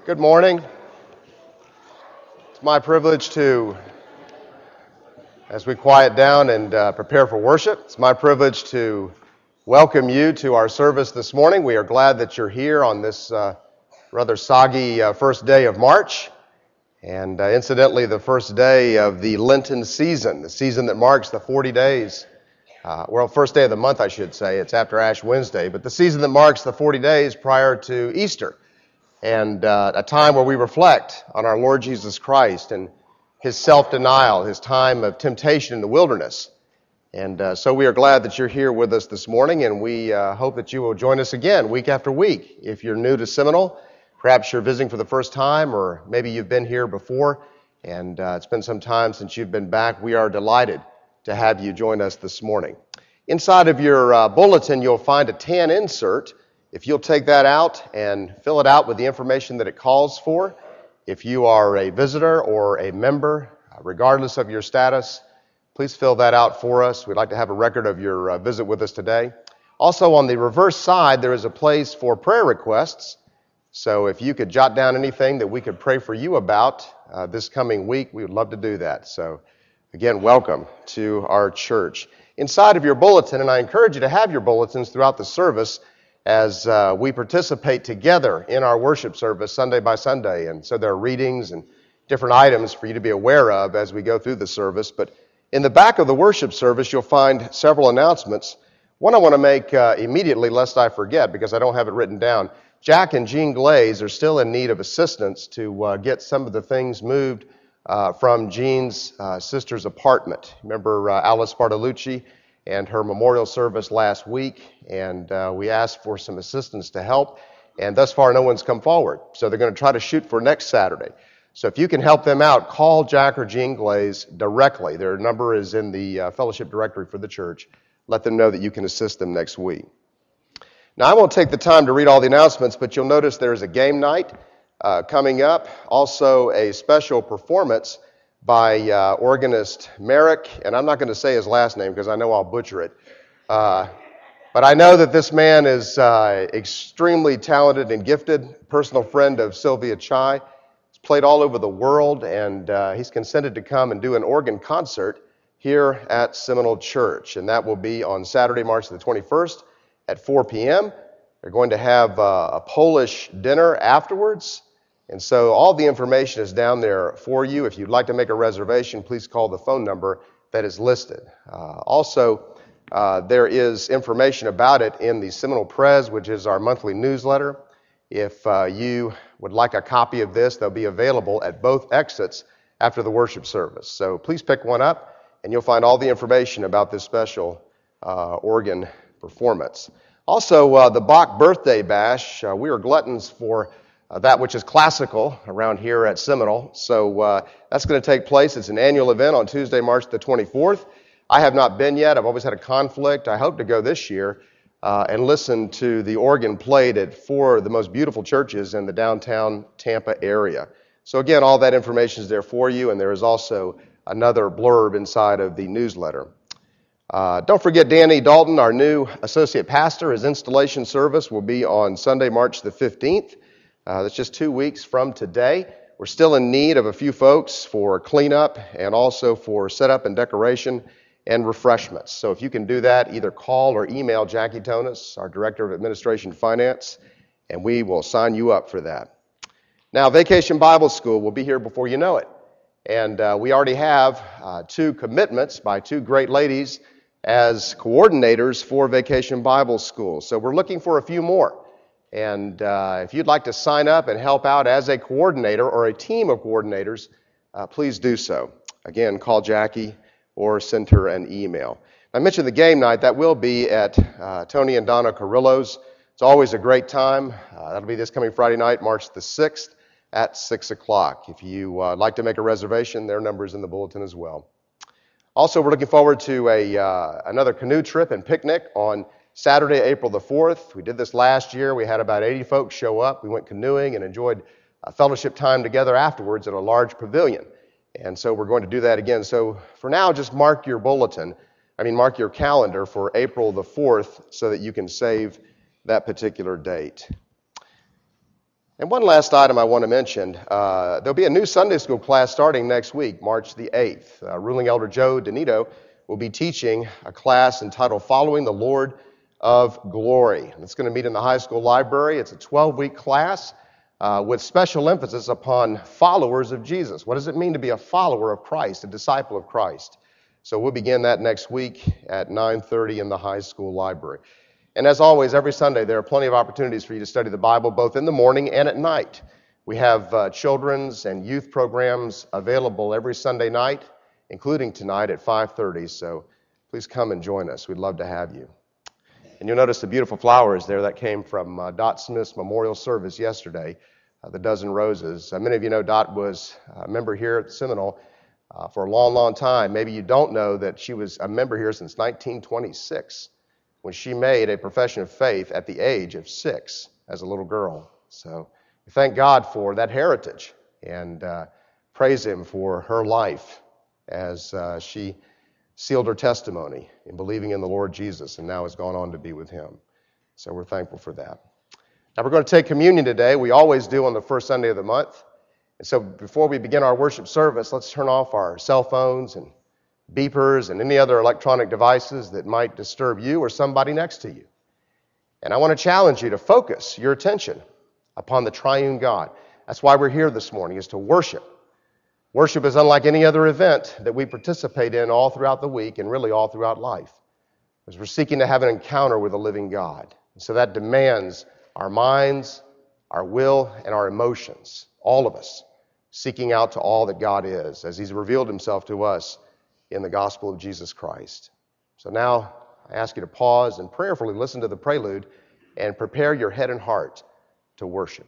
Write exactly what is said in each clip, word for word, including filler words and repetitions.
Good morning. It's my privilege to, as we quiet down and uh, prepare for worship, it's my privilege to welcome you to our service this morning. We are glad that you're here on this uh, rather soggy uh, first day of March, and uh, incidentally the first day of the Lenten season, the season that marks the forty days, uh, well, first day of the month I should say, it's after Ash Wednesday, but the season that marks the forty days prior to Easter. And uh, a time where we reflect on our Lord Jesus Christ and His self-denial, His time of temptation in the wilderness. And uh, so we are glad that you're here with us this morning, and we uh, hope that you will join us again week after week. If you're new to Seminole, perhaps you're visiting for the first time, or maybe you've been here before, and uh, it's been some time since you've been back. We are delighted to have you join us this morning. Inside of your uh, bulletin, you'll find a tan insert. If you'll take that out and fill it out with the information that it calls for, if you are a visitor or a member, regardless of your status, please fill that out for us. We'd like to have a record of your uh, visit with us today. Also, on the reverse side, there is a place for prayer requests. So if you could jot down anything that we could pray for you about uh, this coming week, we would love to do that. So again, welcome to our church. Inside of your bulletin, and I encourage you to have your bulletins throughout the service, as uh, we participate together in our worship service Sunday by Sunday. And so there are readings and different items for you to be aware of as we go through the service. But in the back of the worship service, you'll find several announcements. One I want to make uh, immediately, lest I forget, because I don't have it written down. Jack and Jean Glaze are still in need of assistance to uh, get some of the things moved uh, from Jean's uh, sister's apartment. Remember uh, Alice Bartolucci and her memorial service last week, and uh, we asked for some assistance to help, and thus far no one's come forward. So they're going to try to shoot for next Saturday. So if you can help them out, call Jack or Jean Glaze directly. Their number is in the uh, fellowship directory for the church. Let them know that you can assist them next week. Now, I won't take the time to read all the announcements, but you'll notice there's a game night uh, coming up, also a special performance by uh, organist Merrick, and I'm not going to say his last name because I know I'll butcher it. Uh, but I know that this man is uh, extremely talented and gifted, personal friend of Sylvia Chai. He's played all over the world, and uh, he's consented to come and do an organ concert here at Seminole Church, and that will be on Saturday, March the twenty-first at four p.m. They're going to have uh, a Polish dinner afterwards. And so all the information is down there for you. If you'd like to make a reservation, please call the phone number that is listed. Uh, also, uh, there is information about it in the Seminole Press, which is our monthly newsletter. If uh, you would like a copy of this, they'll be available at both exits after the worship service. So please pick one up, and you'll find all the information about this special uh, organ performance. Also, uh, the Bach Birthday Bash, uh, we are gluttons for Uh, that which is classical around here at Seminole. So uh, that's going to take place. It's an annual event on Tuesday, March the twenty-fourth. I have not been yet. I've always had a conflict. I hope to go this year uh, and listen to the organ played at four of the most beautiful churches in the downtown Tampa area. So again, all that information is there for you, and there is also another blurb inside of the newsletter. Uh, don't forget Danny Dalton, our new associate pastor. His installation service will be on Sunday, March the fifteenth. Uh, that's just two weeks from today. We're still in need of a few folks for cleanup and also for setup and decoration and refreshments. So if you can do that, either call or email Jackie Tonis, our Director of Administration and Finance, and we will sign you up for that. Now, Vacation Bible School will be here before you know it. And uh, we already have uh, two commitments by two great ladies as coordinators for Vacation Bible School. So we're looking for a few more. And uh, if you'd like to sign up and help out as a coordinator or a team of coordinators, uh, please do so. Again, call Jackie or send her an email. I mentioned the game night. That will be at uh, Tony and Donna Carrillo's. It's always a great time. Uh, that'll be this coming Friday night, March the sixth at six o'clock. If you uh, like to make a reservation, their number is in the bulletin as well. Also, we're looking forward to a uh, another canoe trip and picnic on Saturday, April the fourth. We did this last year. We had about eighty folks show up. We went canoeing and enjoyed a fellowship time together afterwards at a large pavilion. And so we're going to do that again. So for now, just mark your bulletin, I mean mark your calendar for April the fourth so that you can save that particular date. And one last item I want to mention. Uh, there'll be a new Sunday school class starting next week, March the eighth. Uh, Ruling Elder Joe Donito will be teaching a class entitled Following the Lord of Glory. It's going to meet in the high school library. It's a twelve-week class uh, with special emphasis upon followers of Jesus. What does it mean to be a follower of Christ, a disciple of Christ? So we'll begin that next week at nine thirty in the high school library. And as always, every Sunday, there are plenty of opportunities for you to study the Bible, both in the morning and at night. We have uh, children's and youth programs available every Sunday night, including tonight at five thirty. So please come and join us. We'd love to have you. And you'll notice the beautiful flowers there that came from uh, Dot Smith's memorial service yesterday, uh, the dozen roses. Uh, many of you know Dot was a member here at the Seminole uh, for a long, long time. Maybe you don't know that she was a member here since nineteen twenty-six, when she made a profession of faith at the age of six as a little girl. So we thank God for that heritage and uh, praise Him for her life as uh, she sealed her testimony in believing in the Lord Jesus and now has gone on to be with Him. So we're thankful for that. Now we're going to take communion today. We always do on the first Sunday of the month. And so before we begin our worship service, let's turn off our cell phones and beepers and any other electronic devices that might disturb you or somebody next to you. And I want to challenge you to focus your attention upon the triune God. That's why we're here this morning, is to worship. Worship is unlike any other event that we participate in all throughout the week and really all throughout life, because we're seeking to have an encounter with a living God. And so that demands our minds, our will, and our emotions, all of us, seeking out to all that God is as He's revealed Himself to us in the gospel of Jesus Christ. So now I ask you to pause and prayerfully listen to the prelude and prepare your head and heart to worship.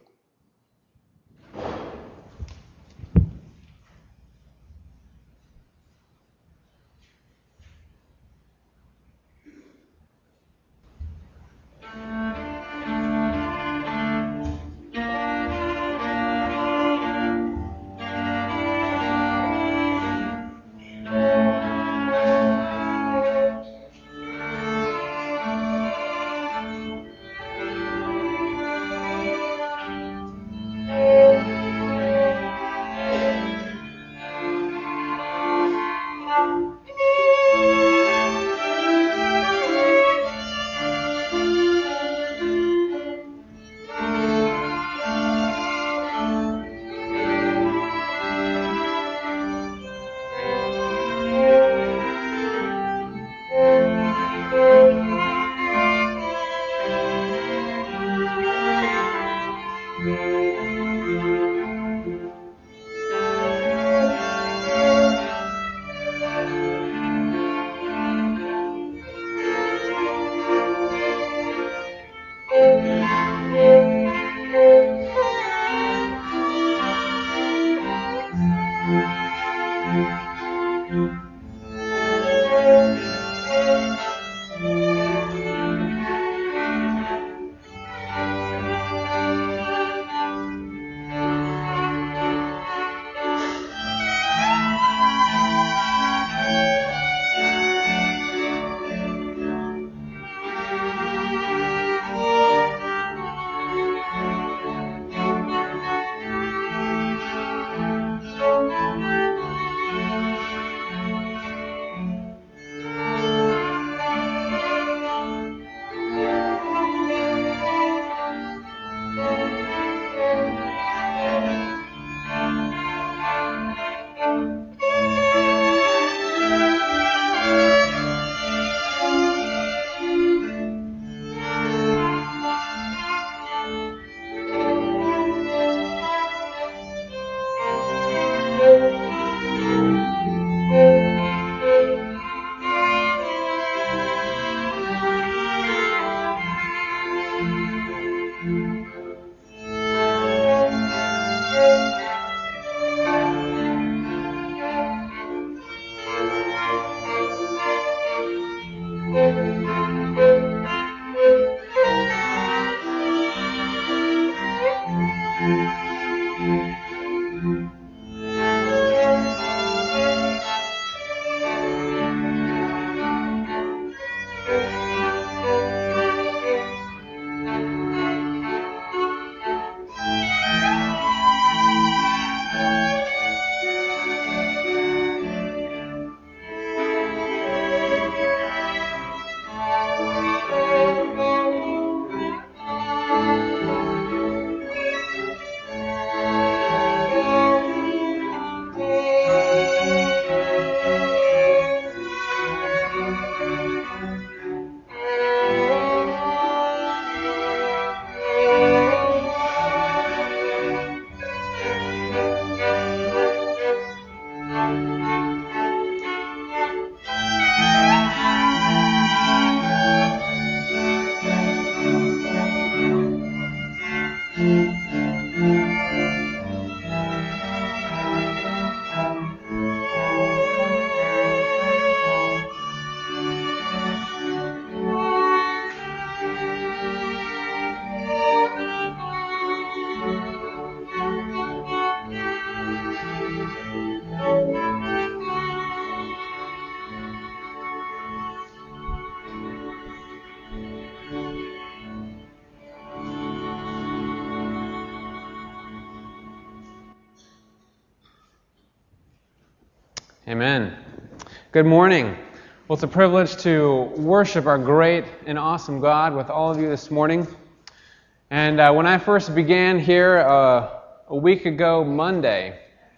Amen. Good morning. Well, it's a privilege to worship our great and awesome God with all of you this morning. And uh, when I first began here uh, a week ago Monday,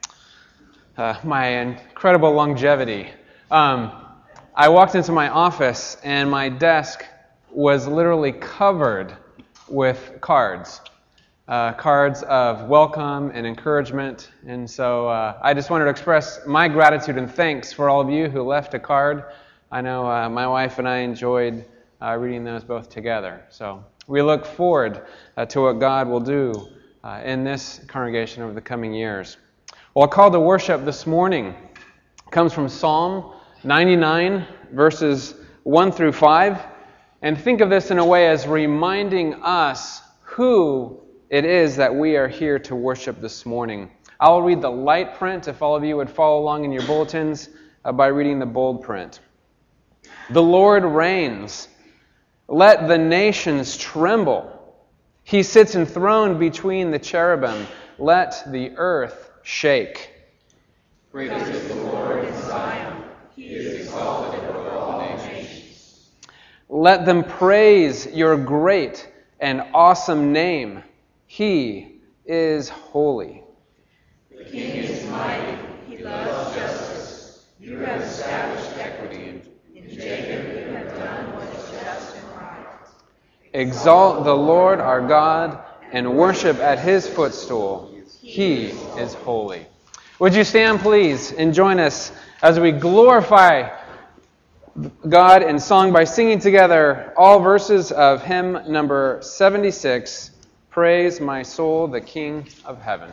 uh, my incredible longevity, um, I walked into my office and my desk was literally covered with cards. Uh, cards of welcome and encouragement. And so uh, I just wanted to express my gratitude and thanks for all of you who left a card. I know uh, my wife and I enjoyed uh, reading those both together. So we look forward uh, to what God will do uh, in this congregation over the coming years. Well, a call to worship this morning comes from Psalm ninety-nine, verses one through five. And think of this in a way as reminding us who it is that we are here to worship this morning. I'll read the light print if all of you would follow along in your bulletins uh, by reading the bold print. The Lord reigns. Let the nations tremble. He sits enthroned between the cherubim. Let the earth shake. Great is the Lord in Zion. He is exalted over all nations. Let them praise your great and awesome name. He is holy. The King is mighty. He loves justice. You have established equity. In Jacob you have done what is just and right. Exalt the Lord our God and worship at His footstool. He is holy. Would you stand, please, and join us as we glorify God in song by singing together all verses of hymn number seventy-six, Praise My Soul, the King of Heaven.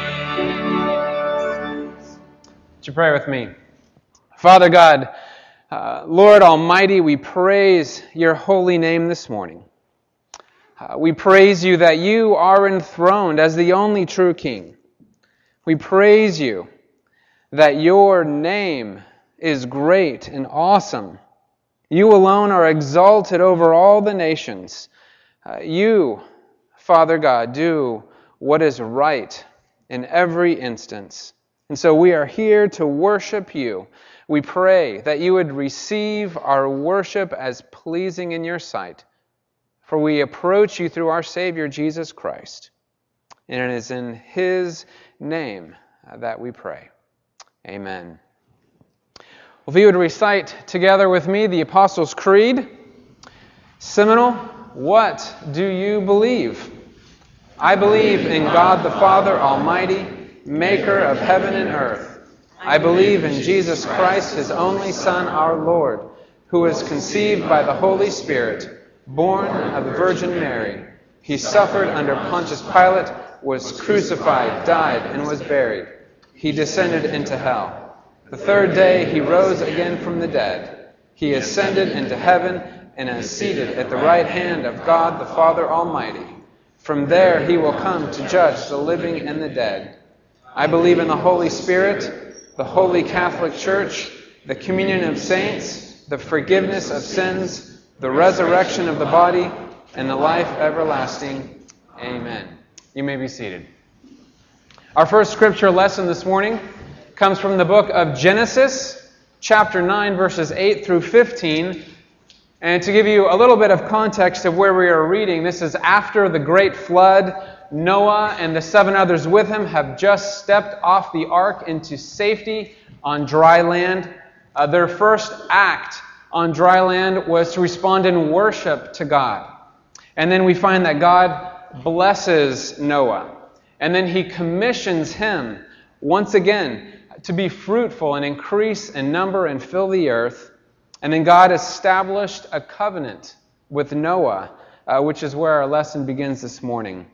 Would you pray with me? Father God, Uh, Lord Almighty, we praise your holy name this morning. Uh, we praise you that you are enthroned as the only true King. We praise you that your name is great and awesome. You alone are exalted over all the nations. Uh, you, Father God, do what is right in every instance. And so we are here to worship you. We pray that you would receive our worship as pleasing in your sight. For we approach you through our Savior, Jesus Christ. And it is in his name that we pray. Amen. Well, if you would recite together with me the Apostles' Creed. Seminole, what do you believe? I believe in God the Father Almighty, maker of heaven and earth. I believe in Jesus Christ, his only Son, our Lord, who was conceived by the Holy Spirit, born of the Virgin Mary. He suffered under Pontius Pilate, was crucified, died, and was buried. He descended into hell. The third day he rose again from the dead. He ascended into heaven and is seated at the right hand of God the Father Almighty. From there he will come to judge the living and the dead. I believe in the Holy Spirit, the Holy Catholic Church, the communion of saints, the forgiveness of sins, the resurrection of the body, and the life everlasting. Amen. You may be seated. Our first scripture lesson this morning comes from the book of Genesis, chapter nine, verses eight through fifteen. And to give you a little bit of context of where we are reading, this is after the great flood. Noah and the seven others with him have just stepped off the ark into safety on dry land. Uh, their first act on dry land was to respond in worship to God. And then we find that God blesses Noah. And then he commissions him once again to be fruitful and increase in number and fill the earth. And then God established a covenant with Noah, uh, which is where our lesson begins this morning.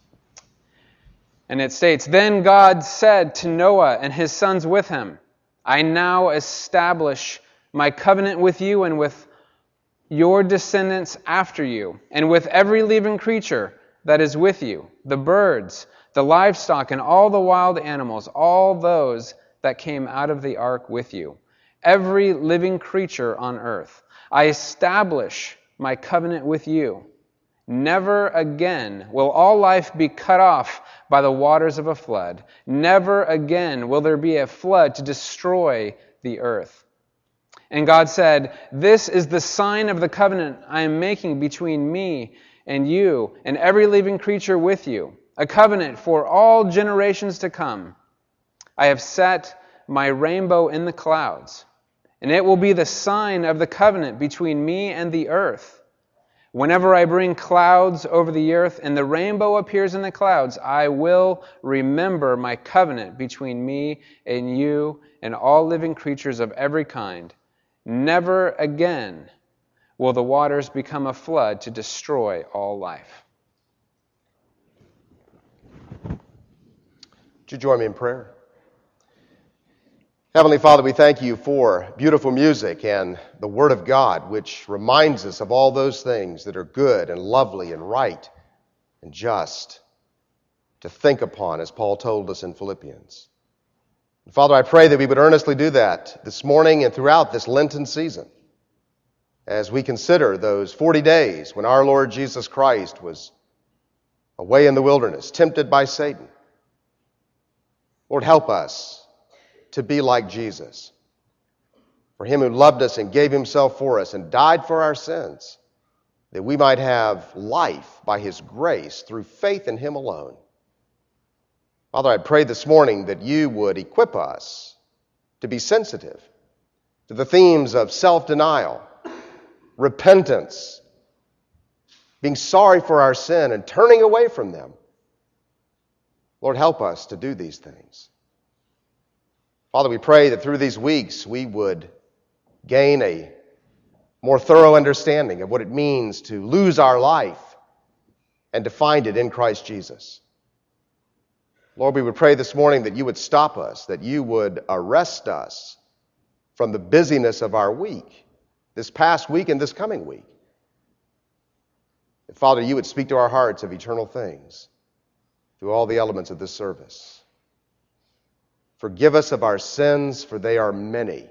And it states, Then God said to Noah and his sons with him, I now establish my covenant with you and with your descendants after you, and with every living creature that is with you, the birds, the livestock, and all the wild animals, all those that came out of the ark with you, every living creature on earth. I establish my covenant with you. Never again will all life be cut off by the waters of a flood. Never again will there be a flood to destroy the earth. And God said, This is the sign of the covenant I am making between me and you and every living creature with you, a covenant for all generations to come. I have set my rainbow in the clouds, and it will be the sign of the covenant between me and the earth. Whenever I bring clouds over the earth and the rainbow appears in the clouds, I will remember my covenant between me and you and all living creatures of every kind. Never again will the waters become a flood to destroy all life. Would you join me in prayer? Heavenly Father, we thank you for beautiful music and the Word of God, which reminds us of all those things that are good and lovely and right and just to think upon, as Paul told us in Philippians. And Father, I pray that we would earnestly do that this morning and throughout this Lenten season as we consider those forty days when our Lord Jesus Christ was away in the wilderness, tempted by Satan. Lord, help us to be like Jesus. For him who loved us and gave himself for us and died for our sins, that we might have life by his grace through faith in him alone. Father, I pray this morning that you would equip us to be sensitive to the themes of self-denial, repentance, being sorry for our sin and turning away from them. Lord, help us to do these things. Father, we pray that through these weeks we would gain a more thorough understanding of what it means to lose our life and to find it in Christ Jesus. Lord, we would pray this morning that you would stop us, that you would arrest us from the busyness of our week, this past week and this coming week. And Father, you would speak to our hearts of eternal things through all the elements of this service. Forgive us of our sins, for they are many.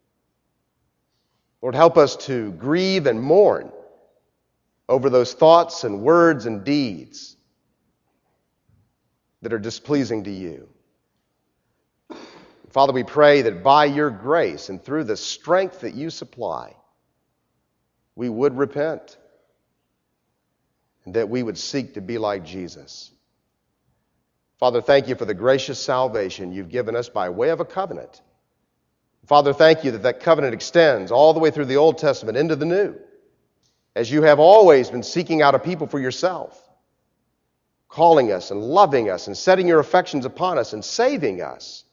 Lord, help us to grieve and mourn over those thoughts and words and deeds that are displeasing to you. Father, we pray that by your grace and through the strength that you supply, we would repent and that we would seek to be like Jesus. Father, thank you for the gracious salvation you've given us by way of a covenant. Father, thank you that that covenant extends all the way through the Old Testament into the New, as you have always been seeking out a people for yourself, calling us and loving us and setting your affections upon us and saving us.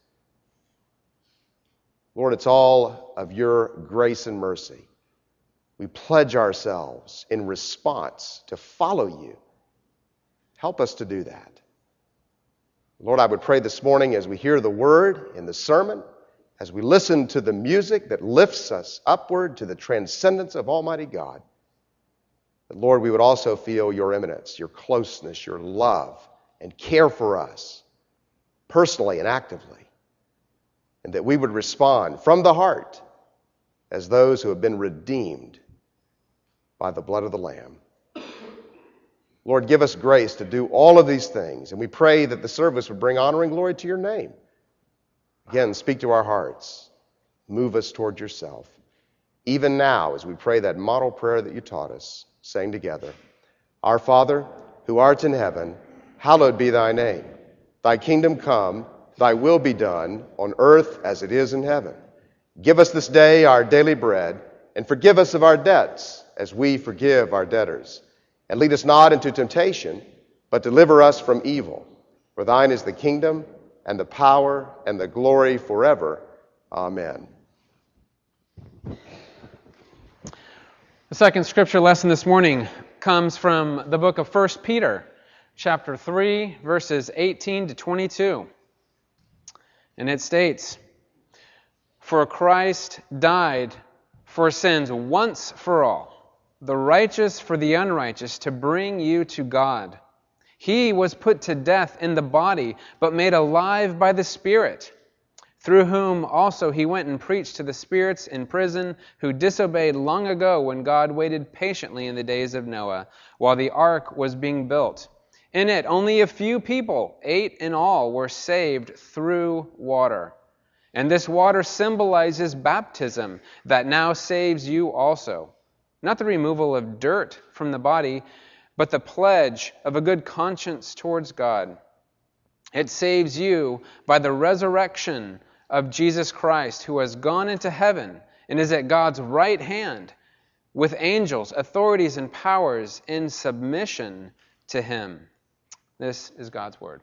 Lord, it's all of your grace and mercy. We pledge ourselves in response to follow you. Help us to do that. Lord, I would pray this morning as we hear the word in the sermon, as we listen to the music that lifts us upward to the transcendence of Almighty God, that, Lord, we would also feel your immanence, your closeness, your love, and care for us personally and actively, and that we would respond from the heart as those who have been redeemed by the blood of the Lamb. Lord, give us grace to do all of these things, and we pray that the service would bring honor and glory to your name. Again, speak to our hearts. Move us toward yourself. Even now, as we pray that model prayer that you taught us, saying together, Our Father, who art in heaven, hallowed be thy name. Thy kingdom come, thy will be done, on earth as it is in heaven. Give us this day our daily bread, and forgive us of our debts, as we forgive our debtors. And lead us not into temptation, but deliver us from evil. For thine is the kingdom, and the power, and the glory forever. Amen. The second scripture lesson this morning comes from the book of First Peter, chapter three, verses eighteen to twenty-two. And it states, For Christ died for sins once for all, the righteous for the unrighteous, to bring you to God. He was put to death in the body, but made alive by the Spirit, through whom also he went and preached to the spirits in prison who disobeyed long ago when God waited patiently in the days of Noah, while the ark was being built. In it, only a few people, eight in all, were saved through water. And this water symbolizes baptism that now saves you also. Not the removal of dirt from the body, but the pledge of a good conscience towards God. It saves you by the resurrection of Jesus Christ, who has gone into heaven and is at God's right hand, with angels, authorities, and powers in submission to him. This is God's word.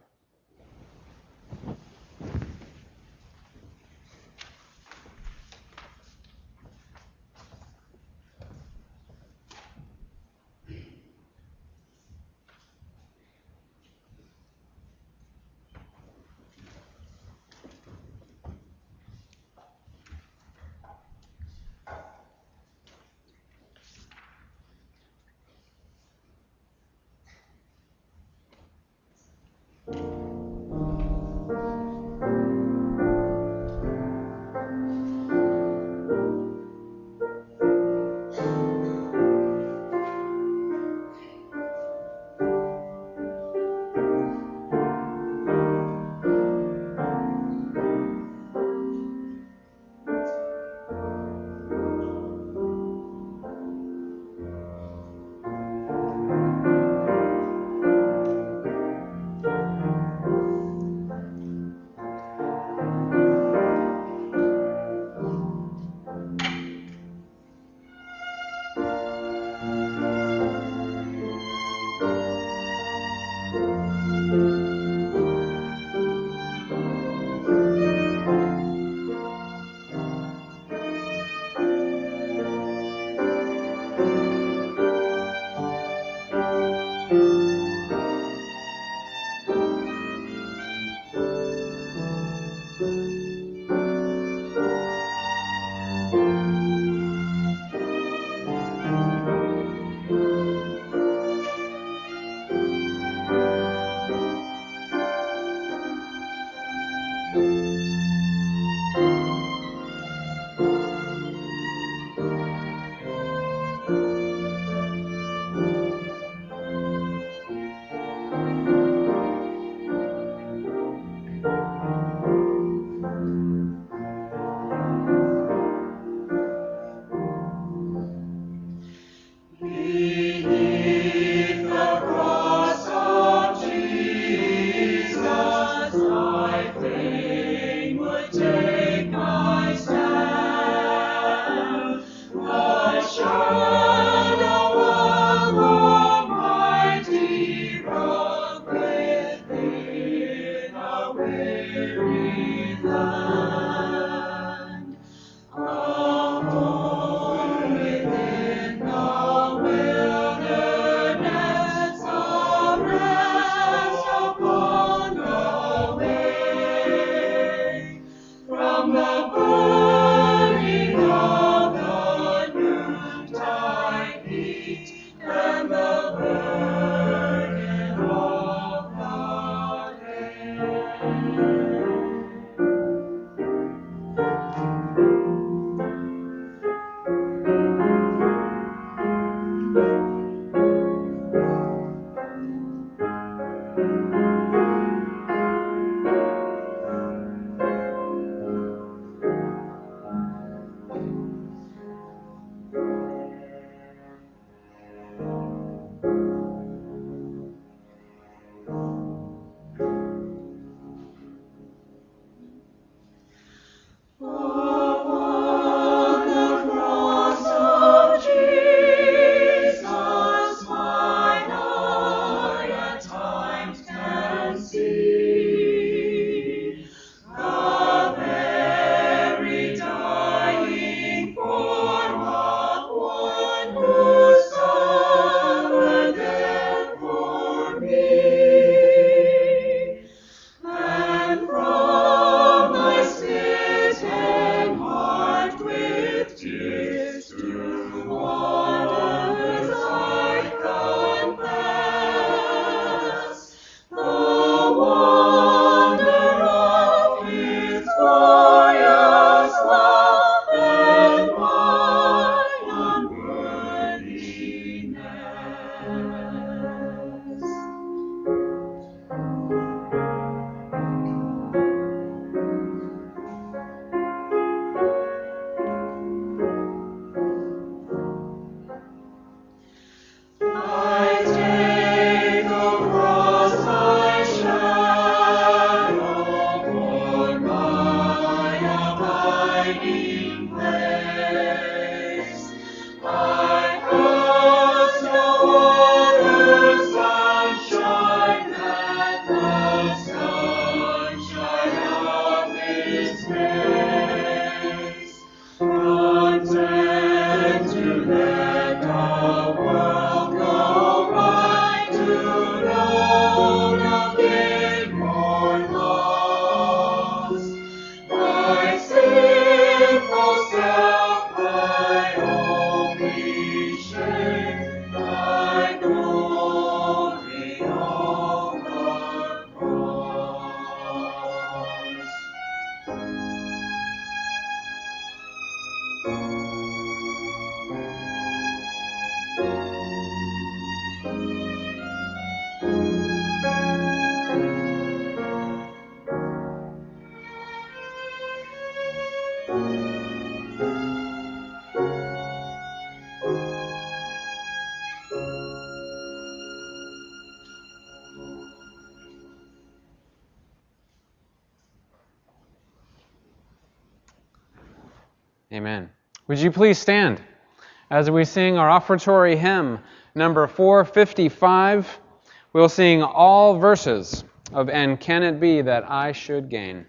Amen. Would you please stand as we sing our offertory hymn, number four fifty-five. We'll sing all verses of And Can It Be That I Should Gain?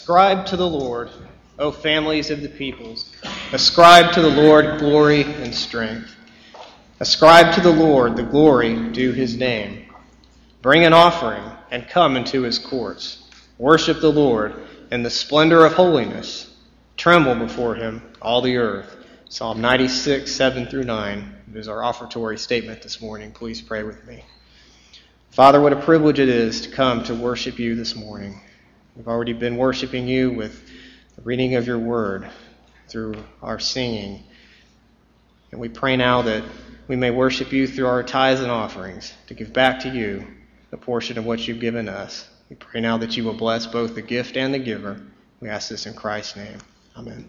Ascribe to the Lord, O families of the peoples. Ascribe to the Lord glory and strength. Ascribe to the Lord the glory due his name. Bring an offering and come into his courts. Worship the Lord in the splendor of holiness. Tremble before him, all the earth. Psalm ninety-six, seven through nine. It is our offertory statement this morning. Please pray with me. Father, what a privilege it is to come to worship you this morning. We've already been worshiping you with the reading of your word through our singing. And we pray now that we may worship you through our tithes and offerings to give back to you the portion of what you've given us. We pray now that you will bless both the gift and the giver. We ask this in Christ's name. Amen.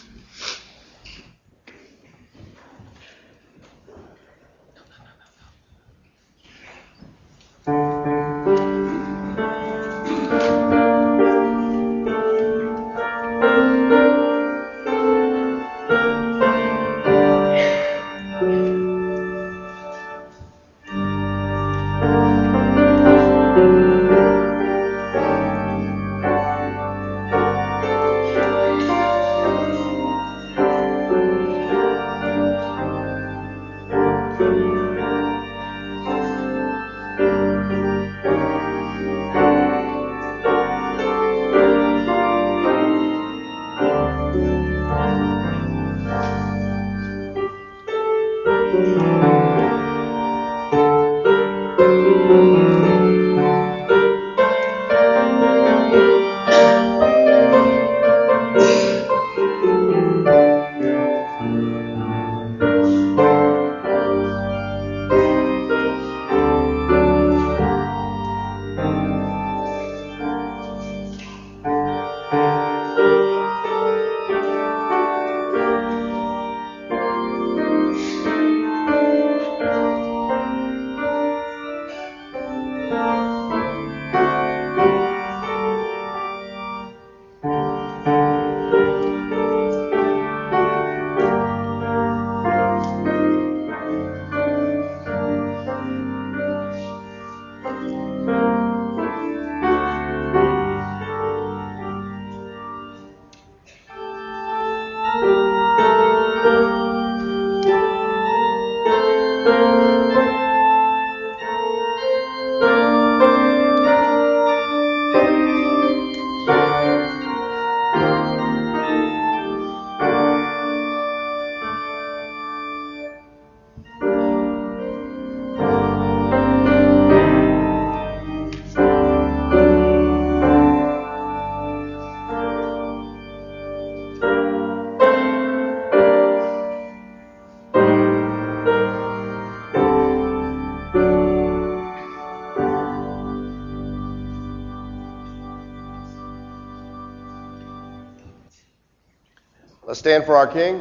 Let's stand for our King.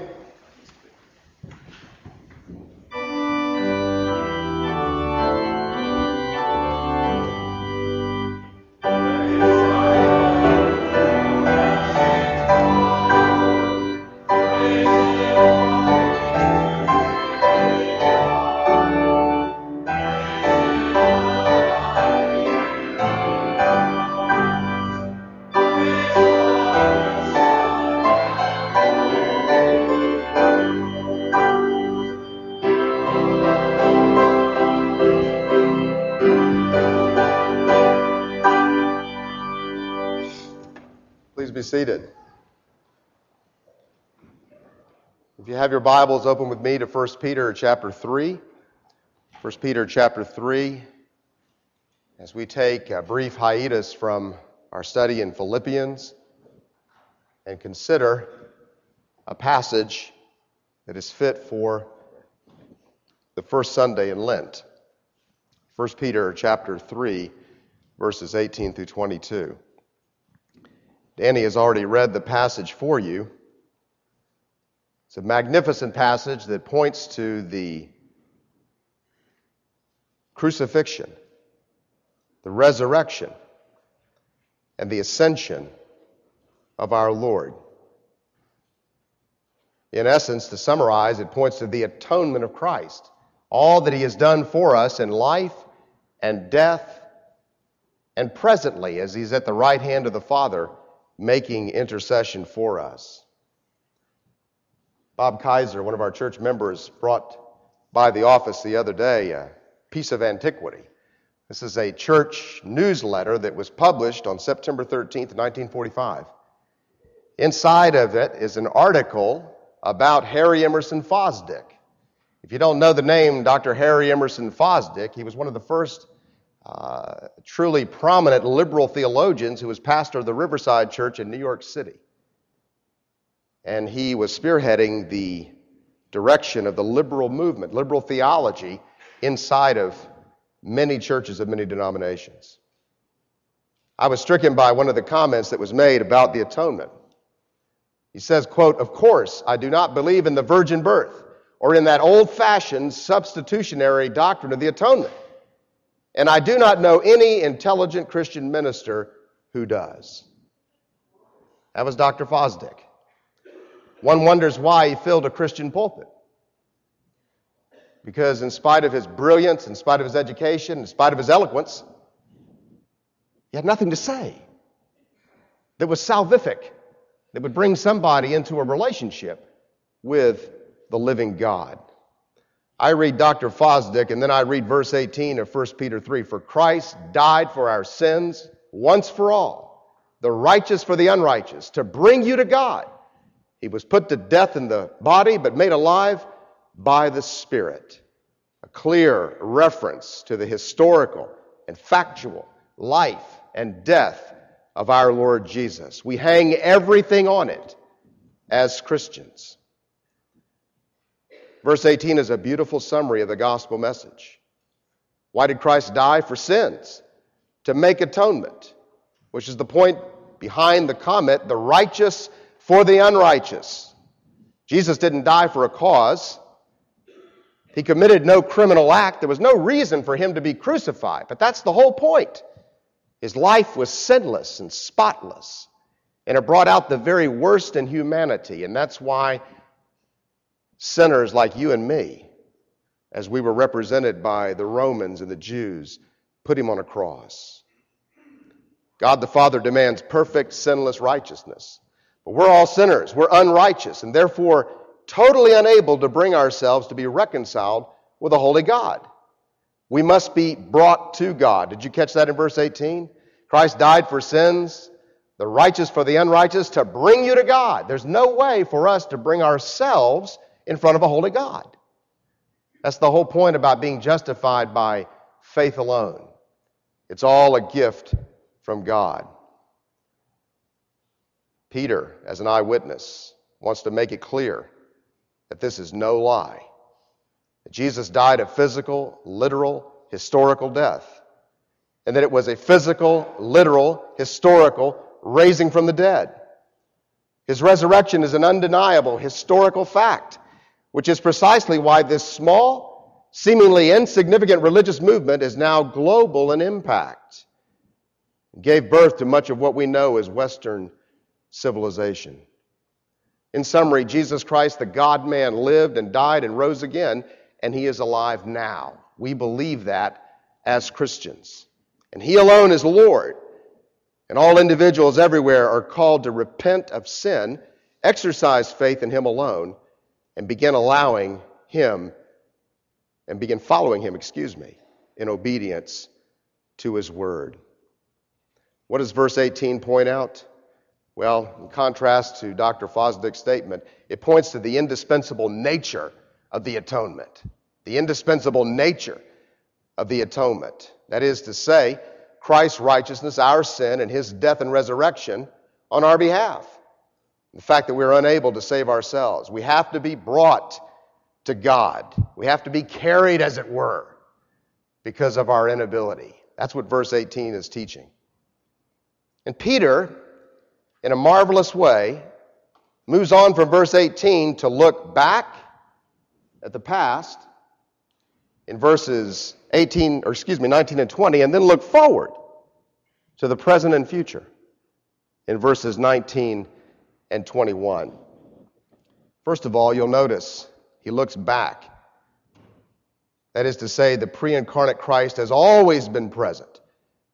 Be seated. If you have your Bibles, open with me to First Peter chapter three. First Peter chapter three, as we take a brief hiatus from our study in Philippians and consider a passage that is fit for the first Sunday in Lent. First Peter chapter three, verses eighteen through twenty-two. Danny has already read the passage for you. It's a magnificent passage that points to the crucifixion, the resurrection, and the ascension of our Lord. In essence, to summarize, it points to the atonement of Christ, all that he has done for us in life and death, and presently, as he's at the right hand of the Father, making intercession for us. Bob Kaiser, one of our church members, brought by the office the other day a piece of antiquity. This is a church newsletter that was published on September thirteenth, nineteen forty-five. Inside of it is an article about Harry Emerson Fosdick. If you don't know the name Doctor Harry Emerson Fosdick, he was one of the first uh, truly prominent liberal theologians who was pastor of the Riverside Church in New York City. And he was spearheading the direction of the liberal movement, liberal theology, inside of many churches of many denominations. I was stricken by one of the comments that was made about the atonement. He says, quote, "Of course, I do not believe in the virgin birth or in that old-fashioned substitutionary doctrine of the atonement. And I do not know any intelligent Christian minister who does." That was Doctor Fosdick. One wonders why he filled a Christian pulpit. Because in spite of his brilliance, in spite of his education, in spite of his eloquence, he had nothing to say that was salvific, that would bring somebody into a relationship with the living God. I read Doctor Fosdick, and then I read verse eighteen of First Peter three. "For Christ died for our sins once for all, the righteous for the unrighteous, to bring you to God. He was put to death in the body, but made alive by the Spirit." A clear reference to the historical and factual life and death of our Lord Jesus. We hang everything on it as Christians. Verse eighteen is a beautiful summary of the gospel message. Why did Christ die? For sins, to make atonement, which is the point behind the comment, the righteous for the unrighteous. Jesus didn't die for a cause. He committed no criminal act. There was no reason for him to be crucified. But that's the whole point. His life was sinless and spotless. And it brought out the very worst in humanity. And that's why sinners like you and me, as we were represented by the Romans and the Jews, put him on a cross. God the Father demands perfect, sinless righteousness. But we're all sinners. We're unrighteous, and therefore totally unable to bring ourselves to be reconciled with a holy God. We must be brought to God. Did you catch that in verse eighteen? Christ died for sins, the righteous for the unrighteous, to bring you to God. There's no way for us to bring ourselves in front of a holy God. That's the whole point about being justified by faith alone. It's all a gift from God. Peter, as an eyewitness, wants to make it clear that this is no lie. That Jesus died a physical, literal, historical death. And that it was a physical, literal, historical raising from the dead. His resurrection is an undeniable historical fact, which is precisely why this small, seemingly insignificant religious movement is now global in impact. It gave birth to much of what we know as Western civilization. In summary, Jesus Christ, the God-man, lived and died and rose again, and he is alive now. We believe that as Christians. And he alone is Lord. And all individuals everywhere are called to repent of sin, exercise faith in him alone, and begin allowing him, and begin following him, excuse me, in obedience to his word. What does verse eighteen point out? Well, in contrast to Doctor Fosdick's statement, it points to the indispensable nature of the atonement. The indispensable nature of the atonement. That is to say, Christ's righteousness, our sin, and his death and resurrection on our behalf. The fact that we're unable to save ourselves. We have to be brought to God. We have to be carried, as it were, because of our inability. That's what verse eighteen is teaching. And Peter, in a marvelous way, moves on from verse eighteen to look back at the past in verses eighteen, or excuse me, nineteen and twenty, and then look forward to the present and future in verses nineteen and twenty-one. First of all, you'll notice he looks back. That is to say, the pre-incarnate Christ has always been present,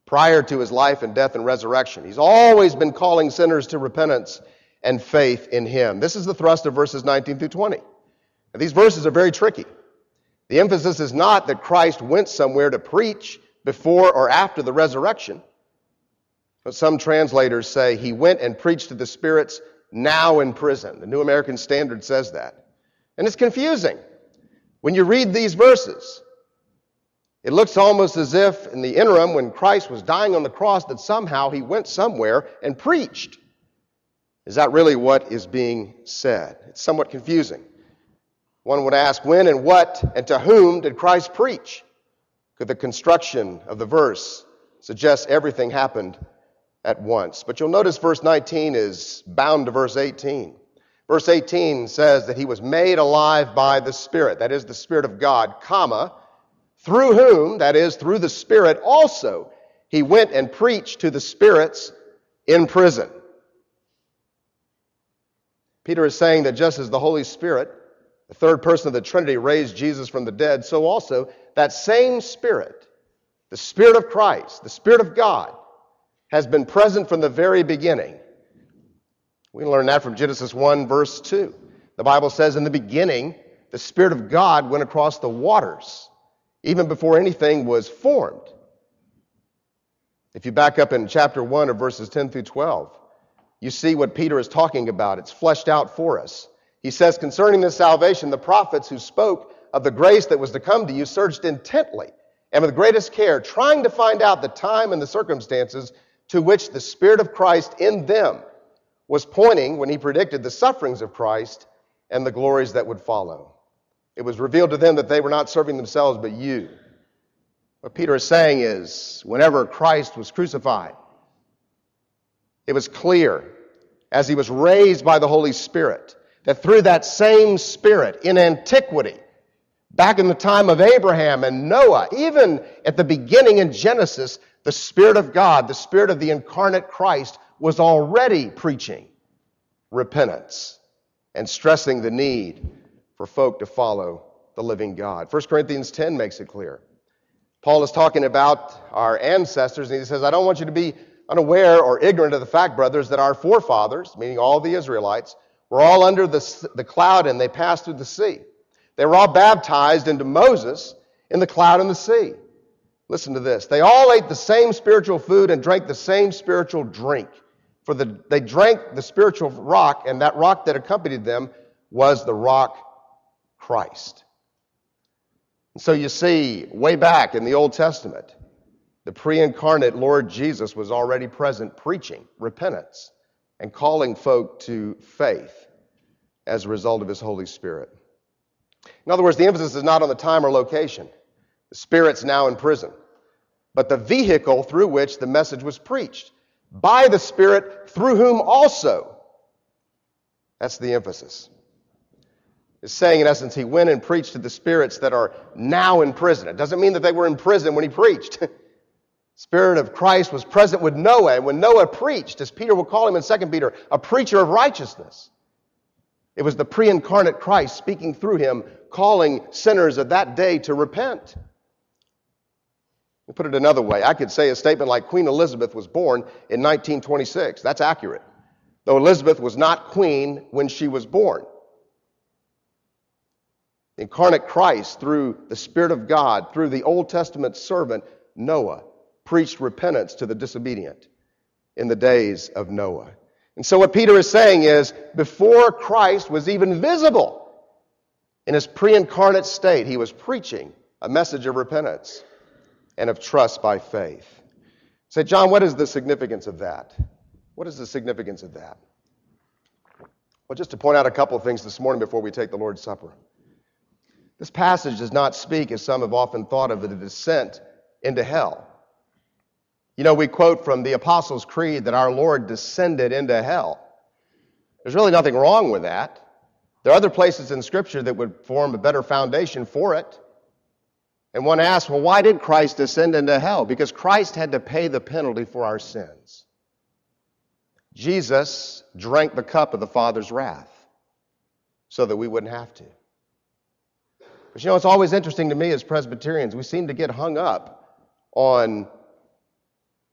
prior to his life and death and resurrection. He's always been calling sinners to repentance and faith in him. This is the thrust of verses nineteen through twenty. Now, these verses are very tricky. The emphasis is not that Christ went somewhere to preach before or after the resurrection. But some translators say he went and preached to the spirits now in prison. The New American Standard says that. And it's confusing. When you read these verses, it looks almost as if in the interim when Christ was dying on the cross that somehow he went somewhere and preached. Is that really what is being said? It's somewhat confusing. One would ask, when and what and to whom did Christ preach? Could the construction of the verse suggest everything happened at once? But you'll notice verse nineteen is bound to verse eighteen. Verse eighteen says that he was made alive by the Spirit, that is the Spirit of God, comma, through whom, that is through the Spirit also, he went and preached to the spirits in prison. Peter is saying that just as the Holy Spirit, the third person of the Trinity, raised Jesus from the dead, so also that same Spirit, the Spirit of Christ, the Spirit of God, has been present from the very beginning. We learn that from Genesis one, verse two. The Bible says, in the beginning, the Spirit of God went across the waters, even before anything was formed. If you back up in chapter one of verses ten through twelve, you see what Peter is talking about. It's fleshed out for us. He says, concerning this salvation, the prophets who spoke of the grace that was to come to you searched intently and with greatest care, trying to find out the time and the circumstances to which the Spirit of Christ in them was pointing when he predicted the sufferings of Christ and the glories that would follow. It was revealed to them that they were not serving themselves but you. What Peter is saying is, whenever Christ was crucified, it was clear, as he was raised by the Holy Spirit, that through that same Spirit in antiquity, back in the time of Abraham and Noah, even at the beginning in Genesis, the Spirit of God, the Spirit of the incarnate Christ, was already preaching repentance and stressing the need for folk to follow the living God. First Corinthians ten makes it clear. Paul is talking about our ancestors, and he says, I don't want you to be unaware or ignorant of the fact, brothers, that our forefathers, meaning all the Israelites, were all under the, the cloud and they passed through the sea. They were all baptized into Moses in the cloud and the sea. Listen to this. They all ate the same spiritual food and drank the same spiritual drink. For the, they drank the spiritual rock, and that rock that accompanied them was the rock Christ. And so you see, way back in the Old Testament, the pre-incarnate Lord Jesus was already present preaching repentance and calling folk to faith as a result of his Holy Spirit. In other words, the emphasis is not on the time or location. The Spirit's now in prison, but the vehicle through which the message was preached. By the Spirit, through whom also. That's the emphasis. It's saying, in essence, he went and preached to the spirits that are now in prison. It doesn't mean that they were in prison when he preached. Spirit of Christ was present with Noah, and when Noah preached, as Peter will call him in Second Peter, a preacher of righteousness, it was the pre-incarnate Christ speaking through him, calling sinners of that day to repent. To put it another way, I could say a statement like Queen Elizabeth was born in nineteen twenty-six. That's accurate. Though Elizabeth was not queen when she was born. The incarnate Christ, through the Spirit of God, through the Old Testament servant Noah, preached repentance to the disobedient in the days of Noah. And so what Peter is saying is, before Christ was even visible in his pre-incarnate state, he was preaching a message of repentance and of trust by faith. Say, John, what is the significance of that? What is the significance of that? Well, just to point out a couple of things this morning before we take the Lord's Supper. This passage does not speak, as some have often thought of, the descent into hell. You know, we quote from the Apostles' Creed that our Lord descended into hell. There's really nothing wrong with that. There are other places in Scripture that would form a better foundation for it. And one asks, well, why did Christ descend into hell? Because Christ had to pay the penalty for our sins. Jesus drank the cup of the Father's wrath so that we wouldn't have to. But you know, it's always interesting to me as Presbyterians, we seem to get hung up on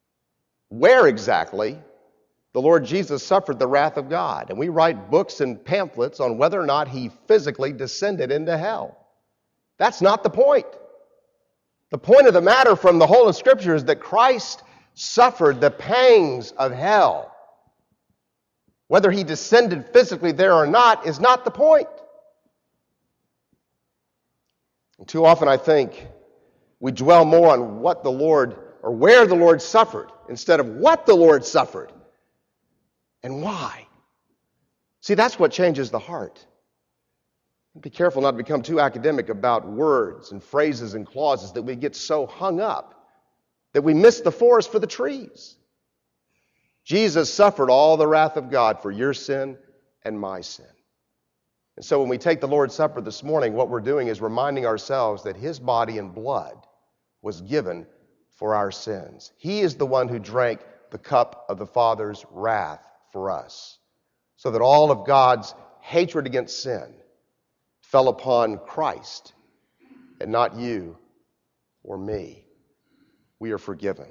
where exactly the Lord Jesus suffered the wrath of God. And we write books and pamphlets on whether or not he physically descended into hell. That's not the point. The point of the matter from the whole of Scripture is that Christ suffered the pangs of hell. Whether he descended physically there or not is not the point. And too often I think we dwell more on what the Lord, or where the Lord suffered, instead of what the Lord suffered and why. See, that's what changes the heart. Be careful not to become too academic about words and phrases and clauses that we get so hung up that we miss the forest for the trees. Jesus suffered all the wrath of God for your sin and my sin. And so when we take the Lord's Supper this morning, what we're doing is reminding ourselves that his body and blood was given for our sins. He is the one who drank the cup of the Father's wrath for us, so that all of God's hatred against sin fell upon Christ and not you or me. We are forgiven.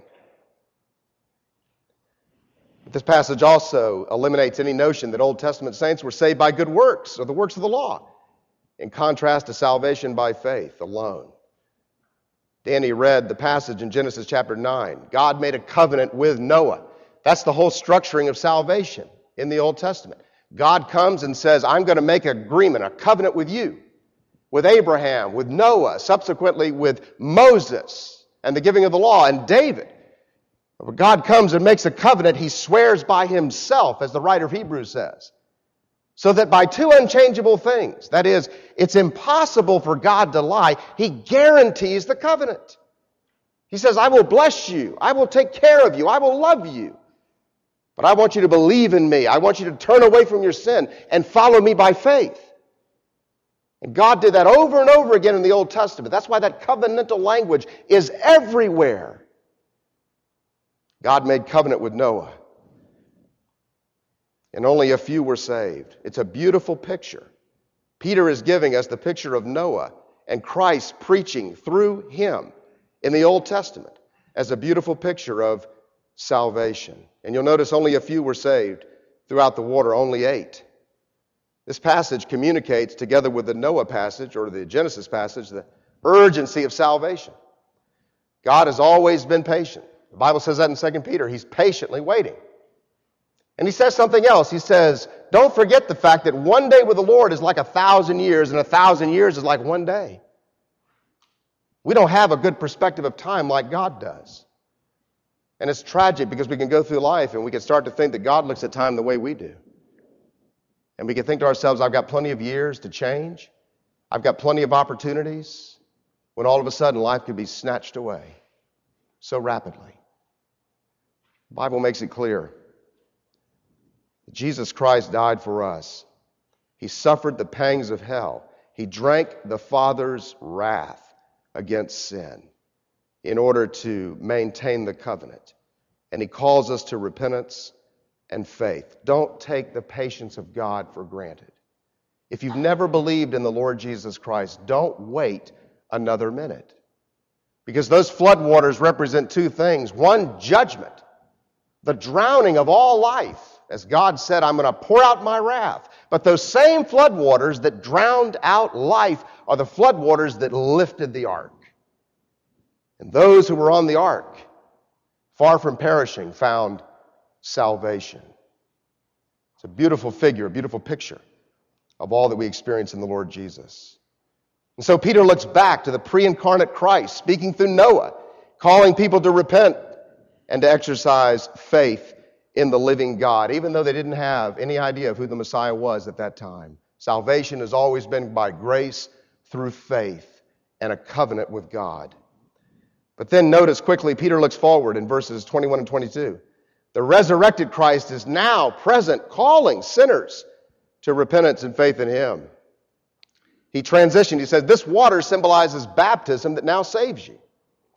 But this passage also eliminates any notion that Old Testament saints were saved by good works or the works of the law, in contrast to salvation by faith alone. Danny read the passage in Genesis chapter nine. God made a covenant with Noah. That's the whole structuring of salvation in the Old Testament. God comes and says, I'm going to make an agreement, a covenant with you, with Abraham, with Noah, subsequently with Moses and the giving of the law, and David. When God comes and makes a covenant, he swears by himself, as the writer of Hebrews says. So that by two unchangeable things, that is, it's impossible for God to lie, he guarantees the covenant. He says, I will bless you, I will take care of you, I will love you. But I want you to believe in me. I want you to turn away from your sin and follow me by faith. And God did that over and over again in the Old Testament. That's why that covenantal language is everywhere. God made covenant with Noah, and only a few were saved. It's a beautiful picture. Peter is giving us the picture of Noah and Christ preaching through him in the Old Testament as a beautiful picture of salvation. And you'll notice only a few were saved throughout the water, only eight. This passage communicates, together with the Noah passage or the Genesis passage, the urgency of salvation. God has always been patient. The Bible says that in Second Peter. He's patiently waiting. And he says something else. He says, don't forget the fact that one day with the Lord is like a thousand years, and a thousand years is like one day. We don't have a good perspective of time like God does. And it's tragic because we can go through life and we can start to think that God looks at time the way we do. And we can think to ourselves, I've got plenty of years to change. I've got plenty of opportunities. When all of a sudden life could be snatched away so rapidly. The Bible makes it clear that Jesus Christ died for us. He suffered the pangs of hell. He drank the Father's wrath against sin in order to maintain the covenant. And he calls us to repentance and faith. Don't take the patience of God for granted. If you've never believed in the Lord Jesus Christ, don't wait another minute. Because those floodwaters represent two things. One, judgment. The drowning of all life. As God said, I'm going to pour out my wrath. But those same floodwaters that drowned out life are the floodwaters that lifted the ark. And those who were on the ark, far from perishing, found salvation. It's a beautiful figure, a beautiful picture of all that we experience in the Lord Jesus. And so Peter looks back to the pre-incarnate Christ, speaking through Noah, calling people to repent and to exercise faith in the living God, even though they didn't have any idea of who the Messiah was at that time. Salvation has always been by grace through faith and a covenant with God. But then notice quickly, Peter looks forward in verses twenty-one and twenty-two. The resurrected Christ is now present, calling sinners to repentance and faith in him. He transitioned. He said, this water symbolizes baptism that now saves you.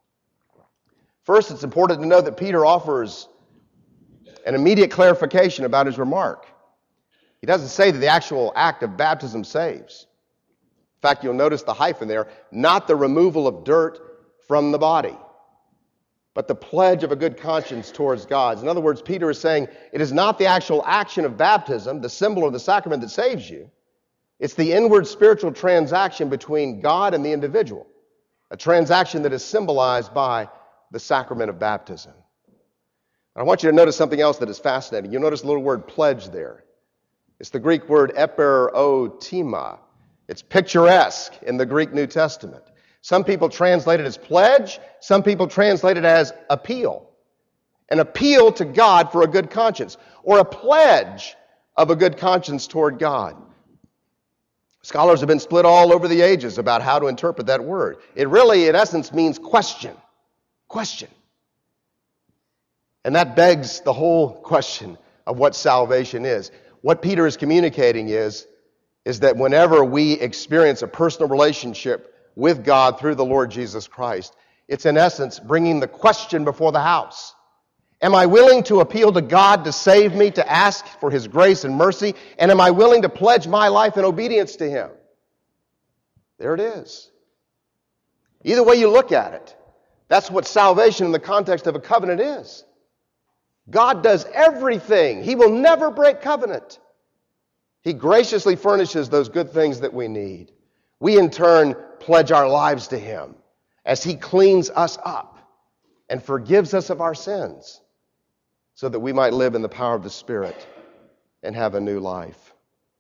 First, it's important to know that Peter offers an immediate clarification about his remark. He doesn't say that the actual act of baptism saves. In fact, you'll notice the hyphen there, not the removal of dirt from the body, but the pledge of a good conscience towards God. In other words, Peter is saying it is not the actual action of baptism, the symbol or the sacrament that saves you. It's the inward spiritual transaction between God and the individual, a transaction that is symbolized by the sacrament of baptism. I want you to notice something else that is fascinating. You'll notice the little word pledge there. It's the Greek word eperotima. It's picturesque in the Greek New Testament. Some people translate it as pledge. Some people translate it as appeal. An appeal to God for a good conscience, or a pledge of a good conscience toward God. Scholars have been split all over the ages about how to interpret that word. It really, in essence, means question. Question. And that begs the whole question of what salvation is. What Peter is communicating is, is that whenever we experience a personal relationship with God through the Lord Jesus Christ, it's in essence bringing the question before the house. Am I willing to appeal to God to save me, to ask for His grace and mercy? And am I willing to pledge my life in obedience to Him? There it is. Either way you look at it, that's what salvation in the context of a covenant is. God does everything. He will never break covenant. He graciously furnishes those good things that we need. We in turn pledge our lives to Him as He cleans us up and forgives us of our sins so that we might live in the power of the Spirit and have a new life.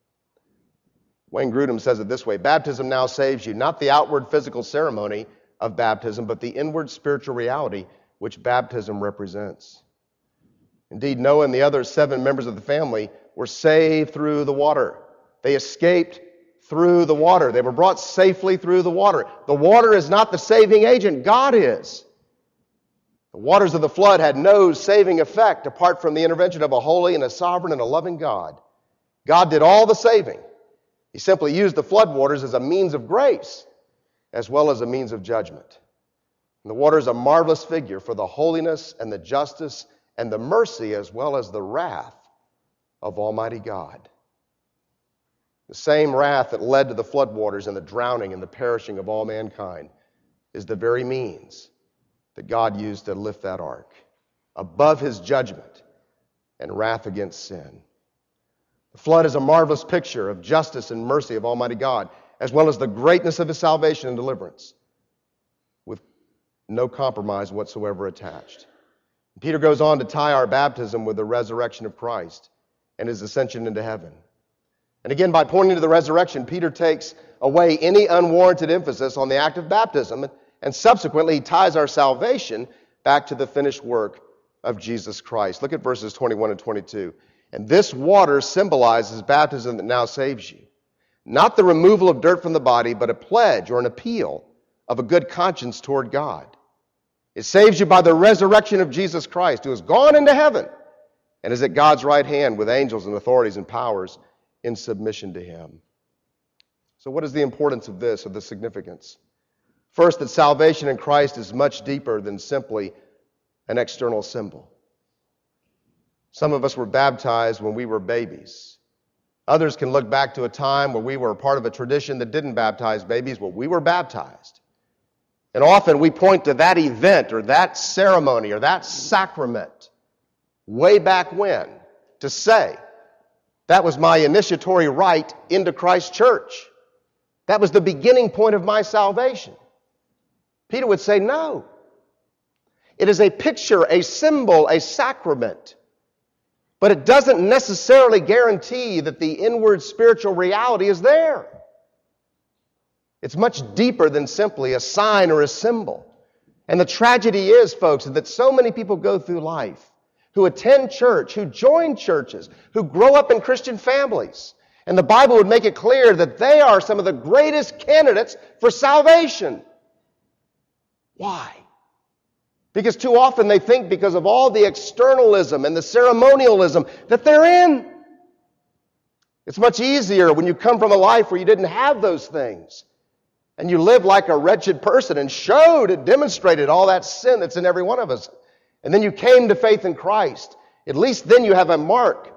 Wayne Grudem says it this way: baptism now saves you, not the outward physical ceremony of baptism, but the inward spiritual reality which baptism represents. Indeed, Noah and the other seven members of the family were saved through the water. They escaped through the water. They were brought safely through the water. The water is not the saving agent. God is. The waters of the flood had no saving effect apart from the intervention of a holy and a sovereign and a loving God. God did all the saving. He simply used the flood waters as a means of grace as well as a means of judgment. And the water is a marvelous figure for the holiness and the justice and the mercy as well as the wrath of Almighty God. The same wrath that led to the floodwaters and the drowning and the perishing of all mankind is the very means that God used to lift that ark above His judgment and wrath against sin. The flood is a marvelous picture of justice and mercy of Almighty God, as well as the greatness of His salvation and deliverance, with no compromise whatsoever attached. Peter goes on to tie our baptism with the resurrection of Christ and His ascension into heaven. And again, by pointing to the resurrection, Peter takes away any unwarranted emphasis on the act of baptism, and subsequently he ties our salvation back to the finished work of Jesus Christ. Look at verses twenty-one and twenty-two. And this water symbolizes baptism that now saves you. Not the removal of dirt from the body, but a pledge or an appeal of a good conscience toward God. It saves you by the resurrection of Jesus Christ, who has gone into heaven and is at God's right hand with angels and authorities and powers in submission to Him. So what is the importance of this, or the significance? First, that salvation in Christ is much deeper than simply an external symbol. Some of us were baptized when we were babies. Others can look back to a time where we were a part of a tradition that didn't baptize babies. Well, we were baptized. And often we point to that event or that ceremony or that sacrament way back when to say, that was my initiatory rite into Christ's church. That was the beginning point of my salvation. Peter would say, no. It is a picture, a symbol, a sacrament. But it doesn't necessarily guarantee that the inward spiritual reality is there. It's much deeper than simply a sign or a symbol. And the tragedy is, folks, that so many people go through life who attend church, who join churches, who grow up in Christian families. And the Bible would make it clear that they are some of the greatest candidates for salvation. Why? Because too often they think, because of all the externalism and the ceremonialism, that they're in. It's much easier when you come from a life where you didn't have those things. And you live like a wretched person and showed and demonstrated all that sin that's in every one of us. And then you came to faith in Christ. At least then you have a mark,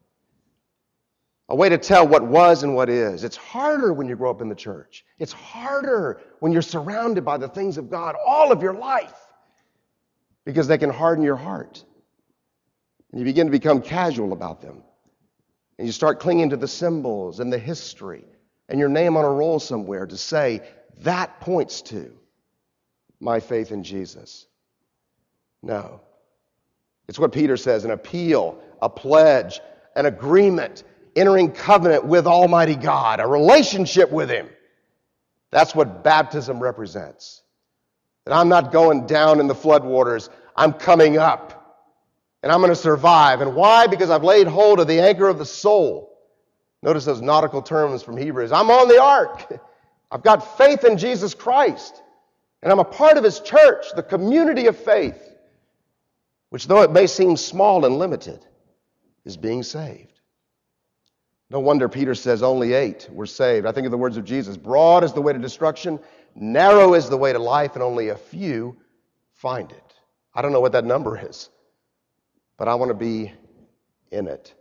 a way to tell what was and what is. It's harder when you grow up in the church. It's harder when you're surrounded by the things of God all of your life, because they can harden your heart. And you begin to become casual about them. And you start clinging to the symbols and the history and your name on a roll somewhere to say, that points to my faith in Jesus. No. It's what Peter says, an appeal, a pledge, an agreement, entering covenant with Almighty God, a relationship with Him. That's what baptism represents. That I'm not going down in the floodwaters, I'm coming up. And I'm going to survive. And why? Because I've laid hold of the anchor of the soul. Notice those nautical terms from Hebrews. I'm on the ark. I've got faith in Jesus Christ. And I'm a part of His church, the community of faith, which though it may seem small and limited, is being saved. No wonder Peter says only eight were saved. I think of the words of Jesus. Broad is the way to destruction, narrow is the way to life, and only a few find it. I don't know what that number is, but I want to be in it.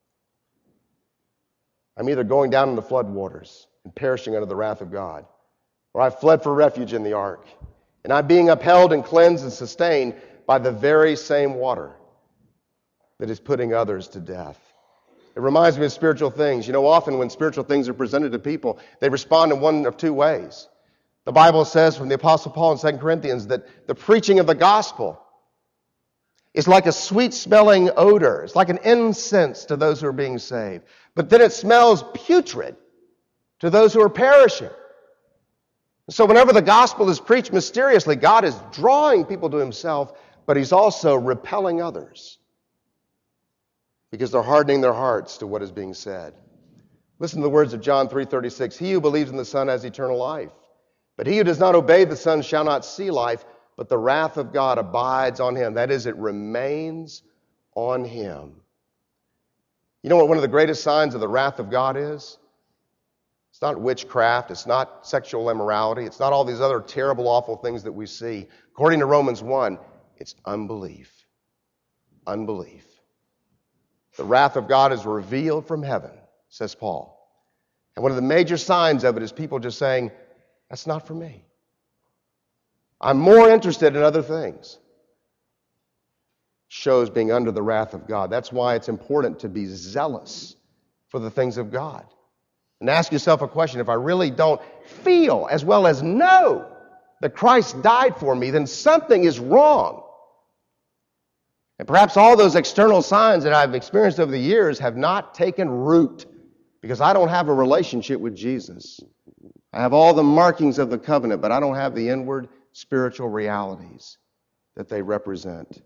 I'm either going down in the floodwaters and perishing under the wrath of God, or I've fled for refuge in the ark, and I'm being upheld and cleansed and sustained by the very same water that is putting others to death. It reminds me of spiritual things. You know, often when spiritual things are presented to people, they respond in one of two ways. The Bible says from the Apostle Paul in Second Corinthians that the preaching of the gospel is like a sweet-smelling odor. It's like an incense to those who are being saved. But then it smells putrid to those who are perishing. So whenever the gospel is preached mysteriously, God is drawing people to Himself, but He's also repelling others because they're hardening their hearts to what is being said. Listen to the words of John three thirty-six. He who believes in the Son has eternal life, but he who does not obey the Son shall not see life, but the wrath of God abides on him. That is, it remains on him. You know what one of the greatest signs of the wrath of God is? It's not witchcraft. It's not sexual immorality. It's not all these other terrible, awful things that we see. According to Romans one, it's unbelief. Unbelief. The wrath of God is revealed from heaven, says Paul. And one of the major signs of it is people just saying, that's not for me. I'm more interested in other things. Shows being under the wrath of God. That's why it's important to be zealous for the things of God. And ask yourself a question. If I really don't feel as well as know that Christ died for me, then something is wrong. And perhaps all those external signs that I've experienced over the years have not taken root because I don't have a relationship with Jesus. I have all the markings of the covenant, but I don't have the inward spiritual realities that they represent.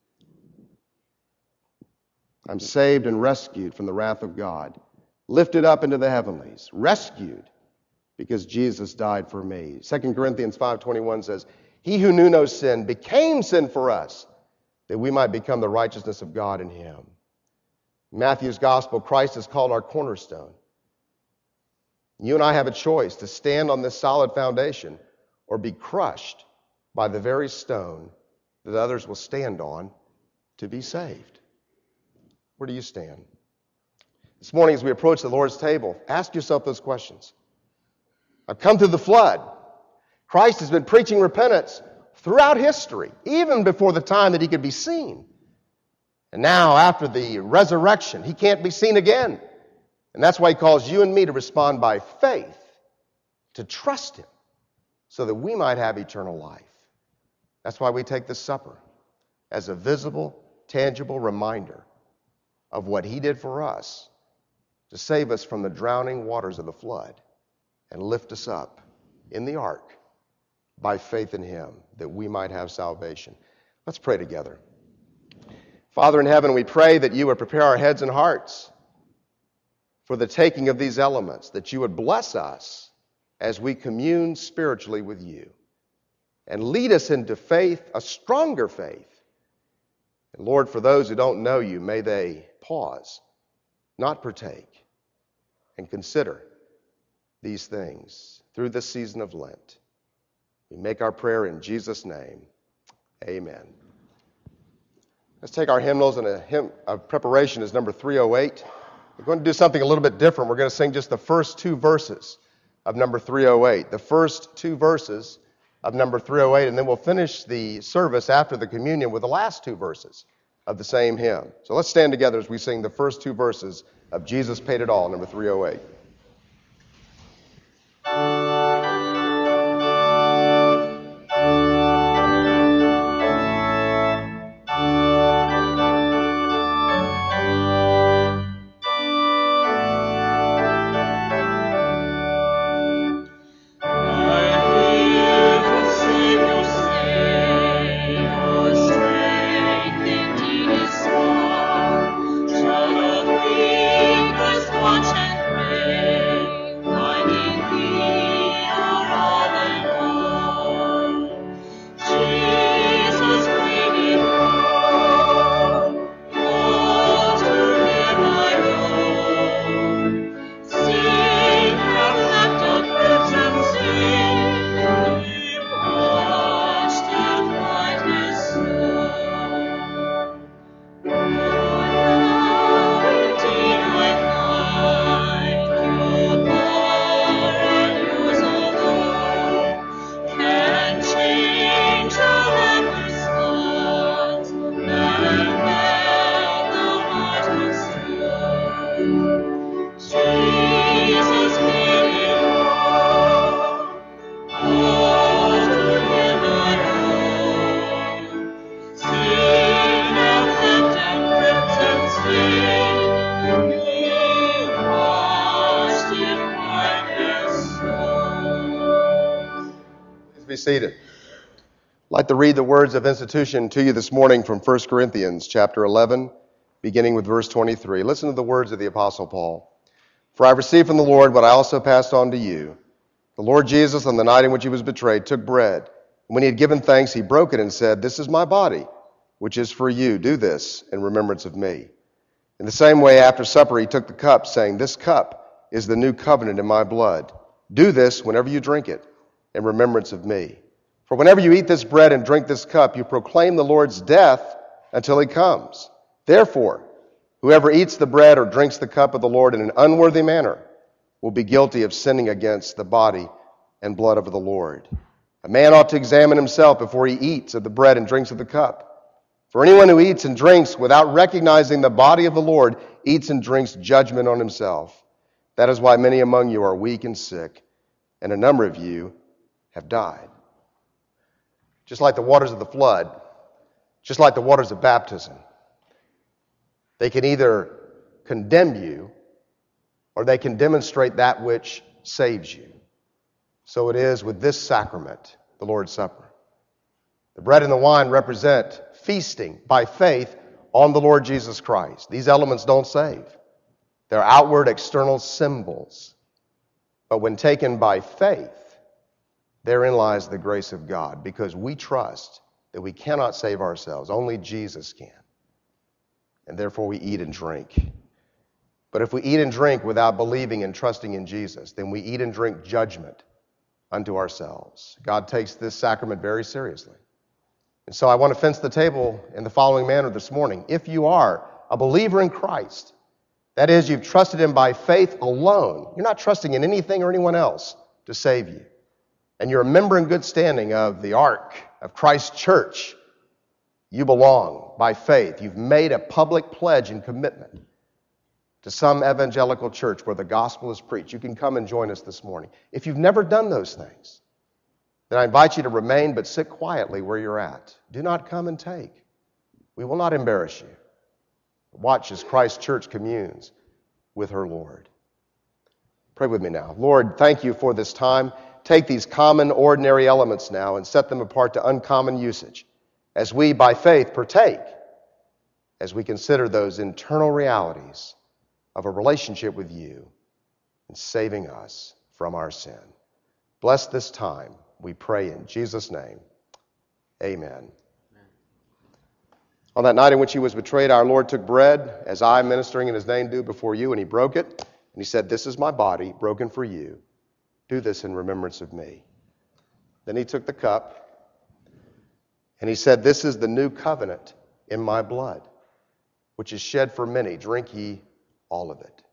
I'm saved and rescued from the wrath of God, lifted up into the heavenlies, rescued because Jesus died for me. Second Corinthians five twenty-one says, he who knew no sin became sin for us, that we might become the righteousness of God in Him. In Matthew's gospel, Christ is called our cornerstone. You and I have a choice to stand on this solid foundation or be crushed by the very stone that others will stand on to be saved. Where do you stand? This morning as we approach the Lord's table, ask yourself those questions. I've come through the flood. Christ has been preaching repentance throughout history, even before the time that He could be seen. And now, after the resurrection, He can't be seen again. And that's why He calls you and me to respond by faith, to trust Him, so that we might have eternal life. That's why we take this supper as a visible, tangible reminder of what He did for us to save us from the drowning waters of the flood and lift us up in the ark by faith in Him, that we might have salvation. Let's pray together. Father in heaven, we pray that You would prepare our heads and hearts for the taking of these elements, that You would bless us as we commune spiritually with You and lead us into faith, a stronger faith. And Lord, for those who don't know You, may they pause, not partake, and consider these things through this season of Lent. We make our prayer in Jesus' name. Amen. Let's take our hymnals, and a hymn of preparation is number three oh eight. We're going to do something a little bit different. We're going to sing just the first two verses of number three oh eight. The first two verses of number three oh eight, and then we'll finish the service after the communion with the last two verses of the same hymn. So let's stand together as we sing the first two verses of Jesus Paid It All, number three oh eight. Be seated. I'd like to read the words of institution to you this morning from First Corinthians chapter eleven, beginning with verse twenty-three. Listen to the words of the Apostle Paul. For I received from the Lord what I also passed on to you. The Lord Jesus, on the night in which he was betrayed, took bread. And when he had given thanks, he broke it and said, "This is my body, which is for you. Do this in remembrance of me." In the same way, after supper, he took the cup, saying, "This cup is the new covenant in my blood. Do this whenever you drink it, in remembrance of me. For whenever you eat this bread and drink this cup, you proclaim the Lord's death until he comes. Therefore, whoever eats the bread or drinks the cup of the Lord in an unworthy manner will be guilty of sinning against the body and blood of the Lord. A man ought to examine himself before he eats of the bread and drinks of the cup. For anyone who eats and drinks without recognizing the body of the Lord eats and drinks judgment on himself. That is why many among you are weak and sick, and a number of you have died." Just like the waters of the flood, just like the waters of baptism, they can either condemn you or they can demonstrate that which saves you. So it is with this sacrament, the Lord's Supper. The bread and the wine represent feasting by faith on the Lord Jesus Christ. These elements don't save. They're outward external symbols. But when taken by faith, therein lies the grace of God, because we trust that we cannot save ourselves. Only Jesus can. And therefore we eat and drink. But if we eat and drink without believing and trusting in Jesus, then we eat and drink judgment unto ourselves. God takes this sacrament very seriously. And so I want to fence the table in the following manner this morning. If you are a believer in Christ, that is, you've trusted him by faith alone, you're not trusting in anything or anyone else to save you, and you're a member in good standing of the Ark of Christ's church, you belong by faith. You've made a public pledge and commitment to some evangelical church where the gospel is preached. You can come and join us this morning. If you've never done those things, then I invite you to remain but sit quietly where you're at. Do not come and take. We will not embarrass you. Watch as Christ's church communes with her Lord. Pray with me now. Lord, thank you for this time. Take these common, ordinary elements now and set them apart to uncommon usage as we, by faith, partake, as we consider those internal realities of a relationship with you and saving us from our sin. Bless this time, we pray in Jesus' name. Amen. Amen. On that night in which he was betrayed, our Lord took bread, as I, ministering in his name, do before you, and he broke it, and he said, "This is my body, broken for you. Do this in remembrance of me." Then he took the cup, and he said, "This is the new covenant in my blood, which is shed for many. Drink ye all of it."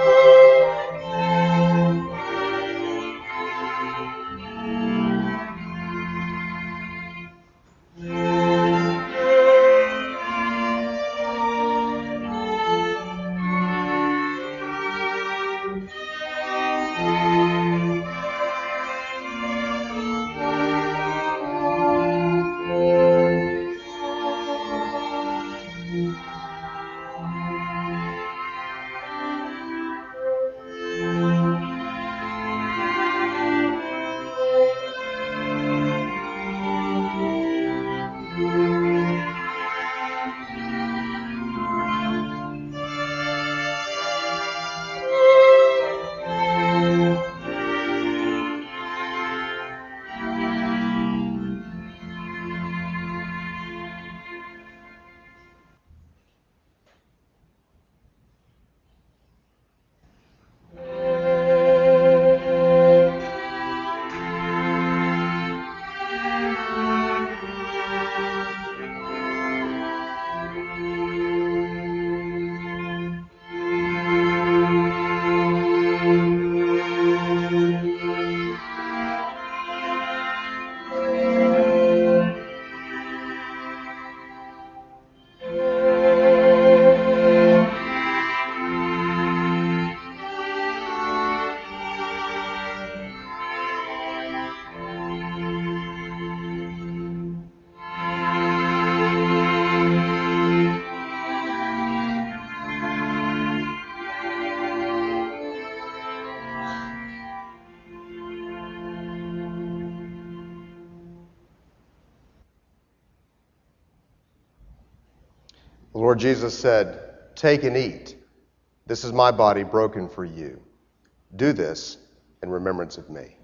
The Lord Jesus said, "Take and eat. This is my body broken for you. Do this in remembrance of me."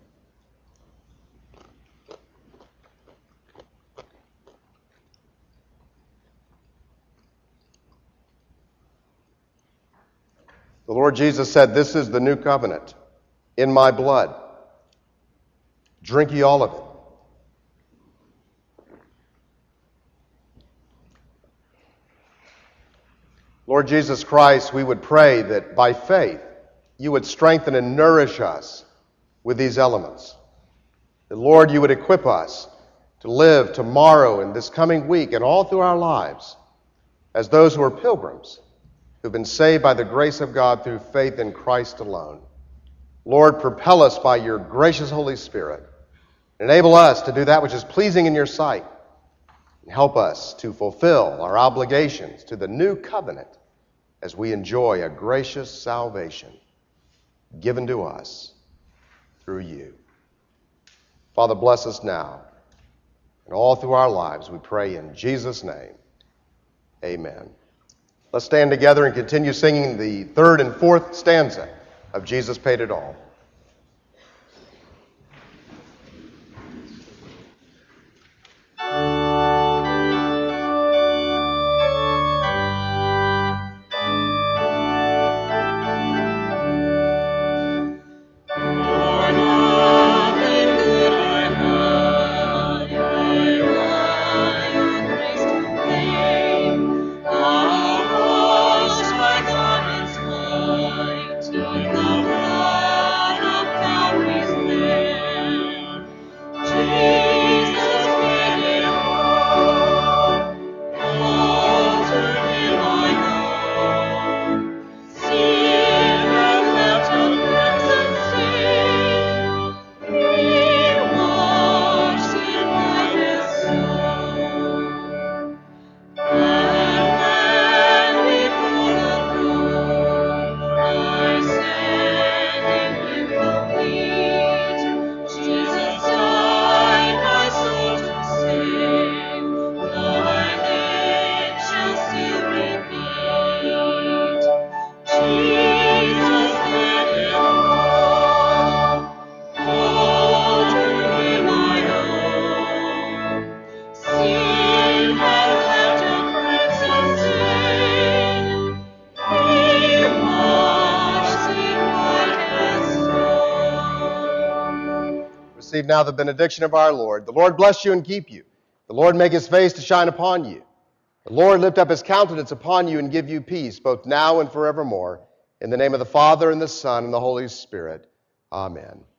The Lord Jesus said, "This is the new covenant in my blood. Drink ye all of it." Lord Jesus Christ, we would pray that by faith you would strengthen and nourish us with these elements. That, Lord, you would equip us to live tomorrow and this coming week and all through our lives as those who are pilgrims who've been saved by the grace of God through faith in Christ alone. Lord, propel us by your gracious Holy Spirit. Enable us to do that which is pleasing in your sight. And help us to fulfill our obligations to the new covenant as we enjoy a gracious salvation given to us through you. Father, bless us now and all through our lives, we pray in Jesus' name. Amen. Let's stand together and continue singing the third and fourth stanza of Jesus Paid It All. Receive now the benediction of our Lord. The Lord bless you and keep you. The Lord make his face to shine upon you. The Lord lift up his countenance upon you and give you peace, both now and forevermore. In the name of the Father, and the Son, and the Holy Spirit. Amen.